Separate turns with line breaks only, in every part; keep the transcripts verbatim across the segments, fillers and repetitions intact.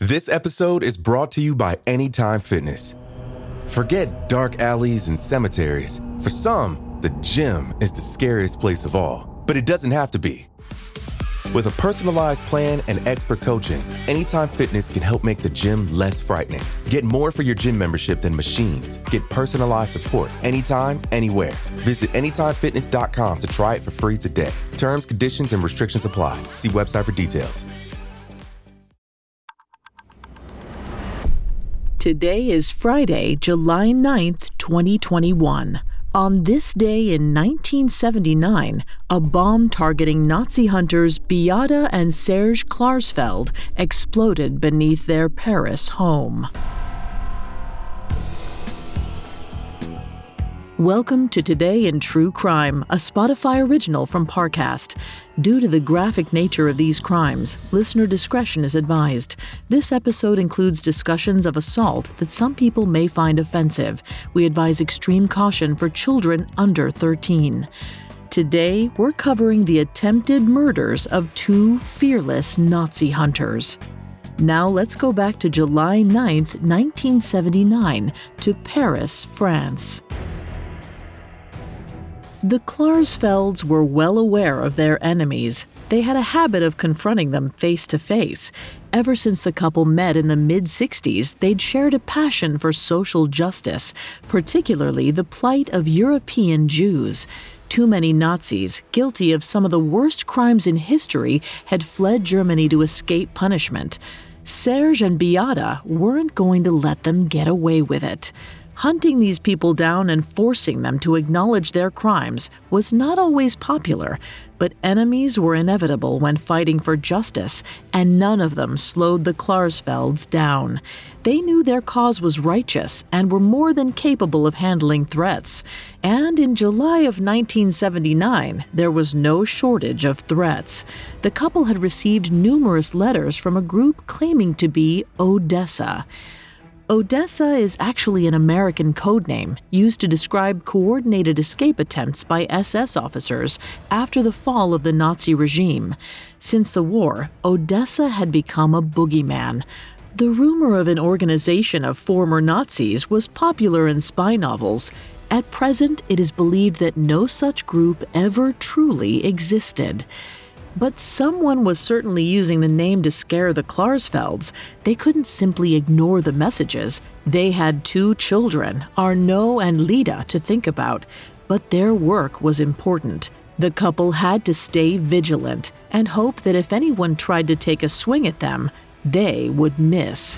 This episode is brought to you by Anytime Fitness. Forget dark alleys and cemeteries. For some, the gym is the scariest place of all, but it doesn't have to be. With a personalized plan and expert coaching, Anytime Fitness can help make the gym less frightening. Get more for your gym membership than machines. Get personalized support anytime, anywhere. Visit anytime fitness dot com to try it for free today. Terms, conditions, and restrictions apply. See website for details.
Today is Friday, July ninth, twenty twenty-one. On this day in nineteen seventy-nine, a bomb targeting Nazi hunters Beate and Serge Klarsfeld exploded beneath their Paris home. Welcome to Today in True Crime, a Spotify original from Parcast. Due to the graphic nature of these crimes, listener discretion is advised. This episode includes discussions of assault that some people may find offensive. We advise extreme caution for children under thirteen. Today, we're covering the attempted murders of two fearless Nazi hunters. Now let's go back to July ninth, nineteen seventy-nine, to Paris, France. The Klarsfelds were well aware of their enemies. They had a habit of confronting them face to face. Ever since the couple met in the mid-sixties, they'd shared a passion for social justice, particularly the plight of European Jews. Too many Nazis, guilty of some of the worst crimes in history, had fled Germany to escape punishment. Serge and Beate weren't going to let them get away with it. Hunting these people down and forcing them to acknowledge their crimes was not always popular, but enemies were inevitable when fighting for justice, and none of them slowed the Klarsfelds down. They knew their cause was righteous and were more than capable of handling threats. And in July of nineteen seventy-nine, there was no shortage of threats. The couple had received numerous letters from a group claiming to be Odessa. Odessa is actually an American code name used to describe coordinated escape attempts by S S officers after the fall of the Nazi regime. Since the war, Odessa had become a boogeyman. The rumor of an organization of former Nazis was popular in spy novels. At present, it is believed that no such group ever truly existed. But someone was certainly using the name to scare the Klarsfelds. They couldn't simply ignore the messages. They had two children, Arnaud and Lida, to think about. But their work was important. The couple had to stay vigilant and hope that if anyone tried to take a swing at them, they would miss.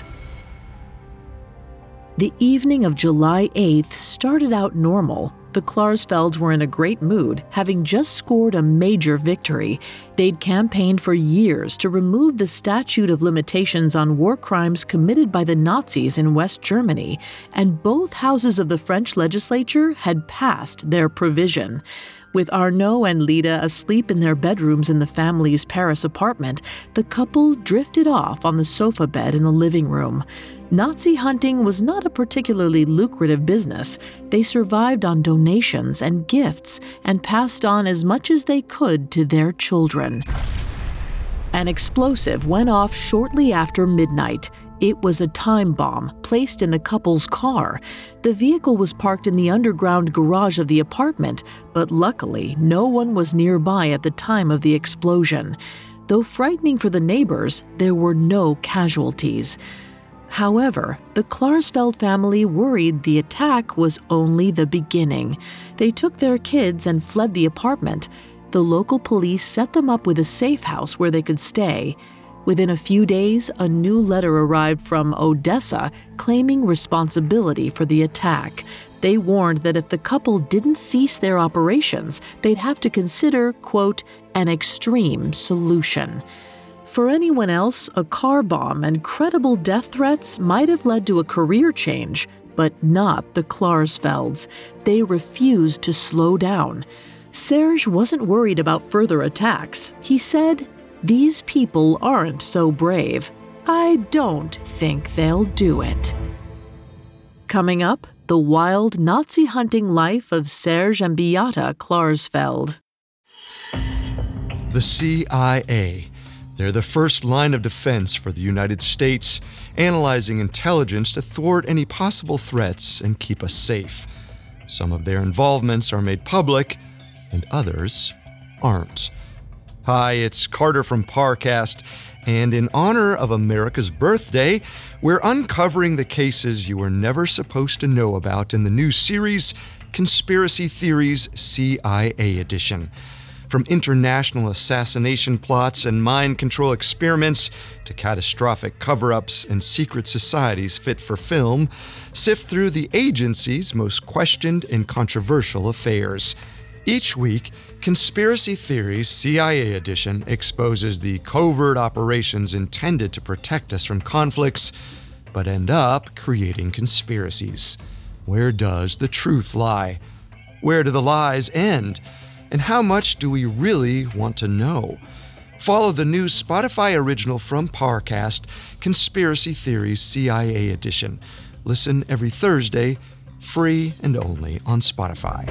The evening of July eighth started out normal. The Klarsfelds were in a great mood, having just scored a major victory. They'd campaigned for years to remove the statute of limitations on war crimes committed by the Nazis in West Germany, and both houses of the French legislature had passed their provision. With Arnaud and Lida asleep in their bedrooms in the family's Paris apartment, the couple drifted off on the sofa bed in the living room. Nazi hunting was not a particularly lucrative business. They survived on donations and gifts and passed on as much as they could to their children. An explosive went off shortly after midnight. It was a time bomb placed in the couple's car. The vehicle was parked in the underground garage of the apartment, but luckily no one was nearby at the time of the explosion. Though frightening for the neighbors, there were no casualties. However, the Klarsfeld family worried the attack was only the beginning. They took their kids and fled the apartment. The local police set them up with a safe house where they could stay. Within a few days, a new letter arrived from Odessa claiming responsibility for the attack. They warned that if the couple didn't cease their operations, they'd have to consider, quote, an extreme solution. For anyone else, a car bomb and credible death threats might have led to a career change, but not the Klarsfelds. They refused to slow down. Serge wasn't worried about further attacks. He said, "These people aren't so brave. I don't think they'll do it." Coming up, the wild Nazi hunting life of Serge and Beate Klarsfeld.
The C I A, They're the first line of defense for the United States, analyzing intelligence to thwart any possible threats and keep us safe. Some of their involvements are made public, and others aren't. Hi, it's Carter from Parcast, and in honor of America's birthday, we're uncovering the cases you were never supposed to know about in the new series, Conspiracy Theories C I A Edition. From international assassination plots and mind control experiments to catastrophic cover-ups and secret societies fit for film, sift through the agency's most questioned and controversial affairs. Each week, Conspiracy Theories C I A Edition exposes the covert operations intended to protect us from conflicts, but end up creating conspiracies. Where does the truth lie? Where do the lies end? And how much do we really want to know? Follow the new Spotify original from Parcast, Conspiracy Theories C I A Edition. Listen every Thursday, free and only on Spotify.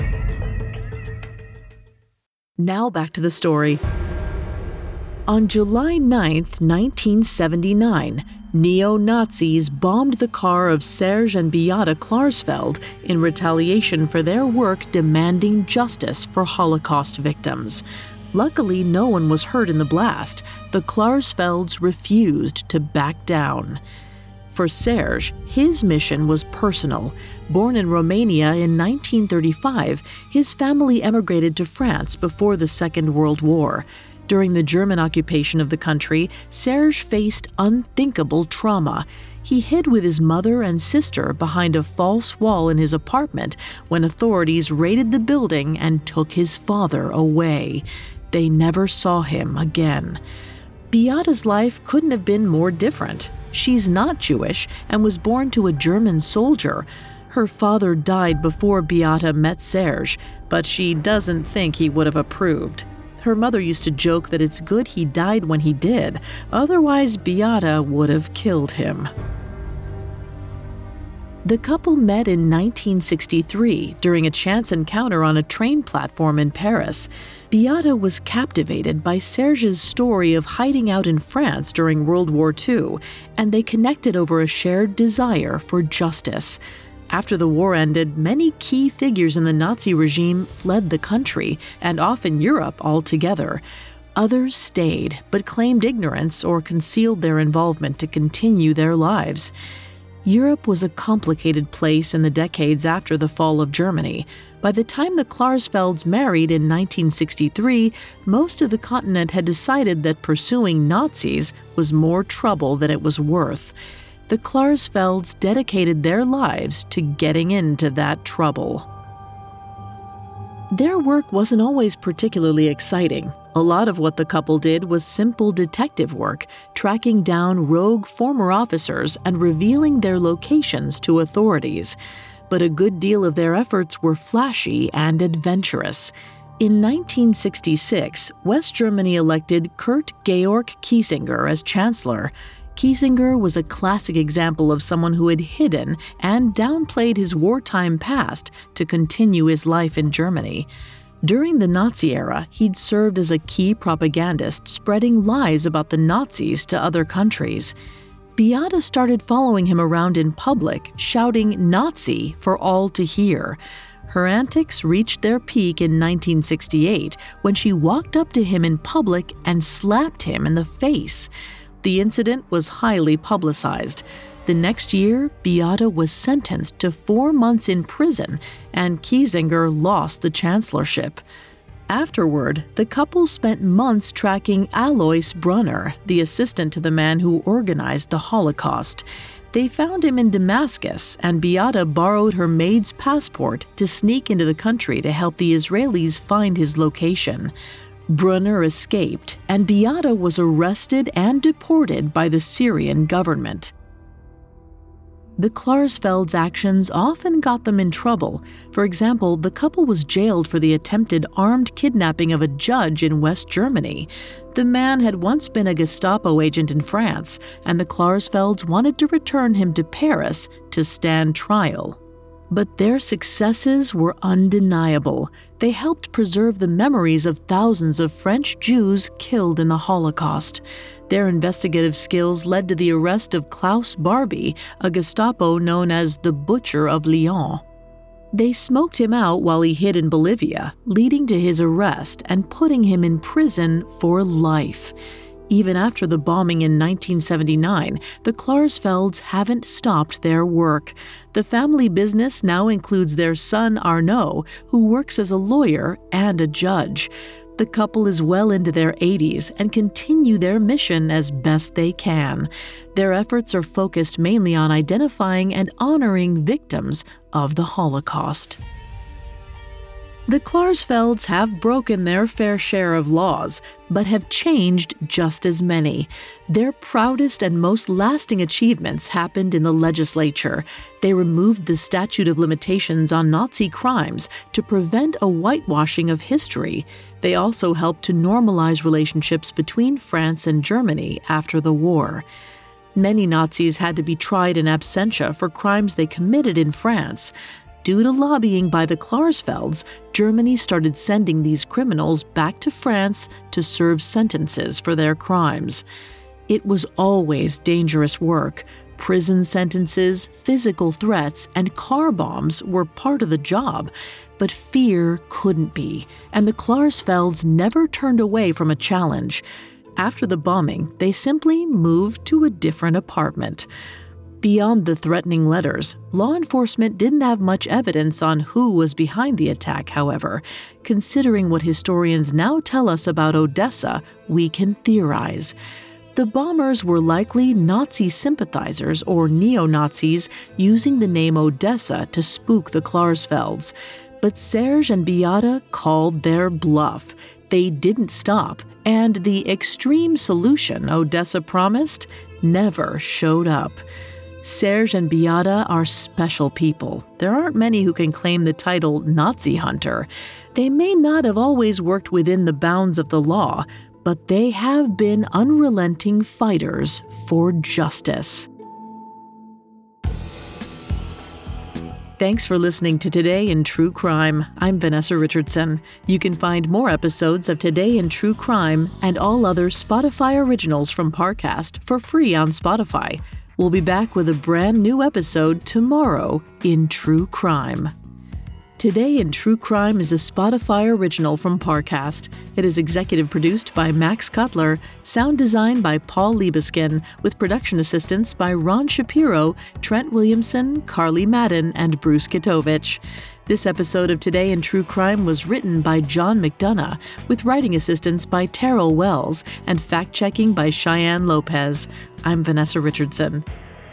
Now back to the story. On July ninth, nineteen seventy-nine, neo-Nazis bombed the car of Serge and Beate Klarsfeld in retaliation for their work demanding justice for Holocaust victims. Luckily, no one was hurt in the blast. The Klarsfelds refused to back down. For Serge, his mission was personal. Born in Romania in nineteen thirty-five, his family emigrated to France before the Second World War. During the German occupation of the country, Serge faced unthinkable trauma. He hid with his mother and sister behind a false wall in his apartment when authorities raided the building and took his father away. They never saw him again. Beate's life couldn't have been more different. She's not Jewish and was born to a German soldier. Her father died before Beate met Serge, but she doesn't think he would have approved. Her mother used to joke that it's good he died when he did, otherwise Beate would have killed him. The couple met in nineteen sixty-three during a chance encounter on a train platform in Paris. Beate was captivated by Serge's story of hiding out in France during World War Two, and they connected over a shared desire for justice. After the war ended, many key figures in the Nazi regime fled the country, and often Europe altogether. Others stayed, but claimed ignorance or concealed their involvement to continue their lives. Europe was a complicated place in the decades after the fall of Germany. By the time the Klarsfelds married in nineteen sixty-three, most of the continent had decided that pursuing Nazis was more trouble than it was worth. The Klarsfelds dedicated their lives to getting into that trouble. Their work wasn't always particularly exciting. A lot of what the couple did was simple detective work, tracking down rogue former officers and revealing their locations to authorities. But a good deal of their efforts were flashy and adventurous. In nineteen sixty-six, West Germany elected Kurt Georg Kiesinger as chancellor. Kiesinger was a classic example of someone who had hidden and downplayed his wartime past to continue his life in Germany. During the Nazi era, he'd served as a key propagandist, spreading lies about the Nazis to other countries. Beate started following him around in public, shouting Nazi for all to hear. Her antics reached their peak in nineteen sixty-eight when she walked up to him in public and slapped him in the face. The incident was highly publicized. The next year, Beate was sentenced to four months in prison, and Kiesinger lost the chancellorship. Afterward, the couple spent months tracking Alois Brunner, the assistant to the man who organized the Holocaust. They found him in Damascus, and Beate borrowed her maid's passport to sneak into the country to help the Israelis find his location. Brunner escaped, and Beate was arrested and deported by the Syrian government. The Klarsfelds' actions often got them in trouble. For example, the couple was jailed for the attempted armed kidnapping of a judge in West Germany. The man had once been a Gestapo agent in France, and the Klarsfelds wanted to return him to Paris to stand trial. But their successes were undeniable. They helped preserve the memories of thousands of French Jews killed in the Holocaust. Their investigative skills led to the arrest of Klaus Barbie, a Gestapo known as the Butcher of Lyon. They smoked him out while he hid in Bolivia, leading to his arrest and putting him in prison for life. Even after the bombing in nineteen seventy-nine, the Klarsfelds haven't stopped their work. The family business now includes their son Arnaud, who works as a lawyer and a judge. The couple is well into their eighties and continue their mission as best they can. Their efforts are focused mainly on identifying and honoring victims of the Holocaust. The Klarsfelds have broken their fair share of laws, but have changed just as many. Their proudest and most lasting achievements happened in the legislature. They removed the statute of limitations on Nazi crimes to prevent a whitewashing of history. They also helped to normalize relationships between France and Germany after the war. Many Nazis had to be tried in absentia for crimes they committed in France. Due to lobbying by the Klarsfelds, Germany started sending these criminals back to France to serve sentences for their crimes. It was always dangerous work. Prison sentences, physical threats, and car bombs were part of the job, but fear couldn't be, and the Klarsfelds never turned away from a challenge. After the bombing, they simply moved to a different apartment. Beyond the threatening letters, law enforcement didn't have much evidence on who was behind the attack, however. Considering what historians now tell us about Odessa, we can theorize. The bombers were likely Nazi sympathizers or neo-Nazis using the name Odessa to spook the Klarsfelds. But Serge and Beata called their bluff. They didn't stop, and the extreme solution Odessa promised never showed up. Serge and Beata are special people. There aren't many who can claim the title Nazi hunter. They may not have always worked within the bounds of the law, but they have been unrelenting fighters for justice. Thanks for listening to Today in True Crime. I'm Vanessa Richardson. You can find more episodes of Today in True Crime and all other Spotify originals from Parcast for free on Spotify. We'll be back with a brand new episode tomorrow in True Crime. Today in True Crime is a Spotify original from Parcast. It is executive produced by Max Cutler, sound designed by Paul Liebeskin, with production assistance by Ron Shapiro, Trent Williamson, Carly Madden, and Bruce Kitovich. This episode of Today in True Crime was written by John McDonough, with writing assistance by Terrell Wells and fact-checking by Cheyenne Lopez. I'm Vanessa Richardson.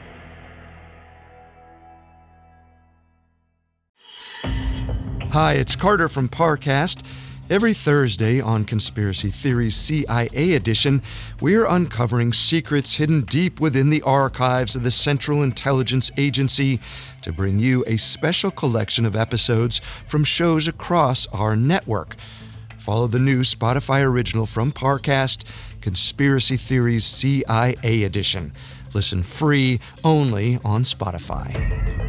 Hi, it's Carter from Parcast. Every Thursday on Conspiracy Theories C I A Edition, we're uncovering secrets hidden deep within the archives of the Central Intelligence Agency to bring you a special collection of episodes from shows across our network. Follow the new Spotify original from Parcast, Conspiracy Theories C I A Edition. Listen free only on Spotify.